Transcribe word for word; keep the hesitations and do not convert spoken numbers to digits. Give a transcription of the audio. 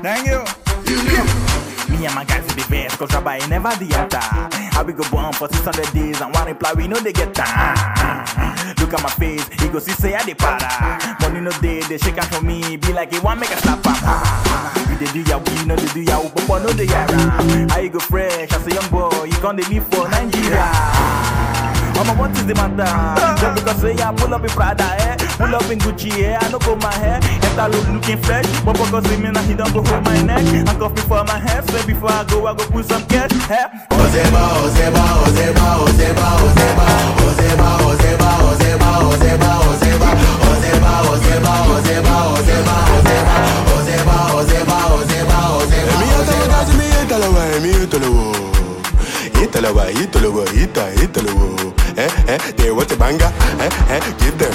Thank you. Me and my guys in the vest, cause rabbi never the enter. I will go born for six hundred days and one reply, we know they get time. Look at my face, he go see say I dey para. Money no day, they shake hands for me, be like he want make a slap am. You dey do ya, we know they do ya, but no they around. How you go fresh as a young boy, you can't live for Nigeria. Mama, what is the matter? Just because say I pull up in Prada, eh? Pull up in Gucci, eh? I don't go my hair. If I look looking fresh, but because see me now, he don't go hold my neck. I cough before my hair, so before I go, I go put some cash, eh? Ozeba, Ozeba, Ozeba, Ozeba, Ozeba, Ozeba, Ozeba, Ozeba, Ozeba, Ozeba, Ozeba, Ozeba, Ozeba, Ozeba, Ozeba, Ozeba, Ozeba, Ozeba. Mi atalawa, mi atalawa, mi atalawa. Italawa, Italawa, Ita, Italawa. Eh, eh, they want a banga, eh, eh, give them.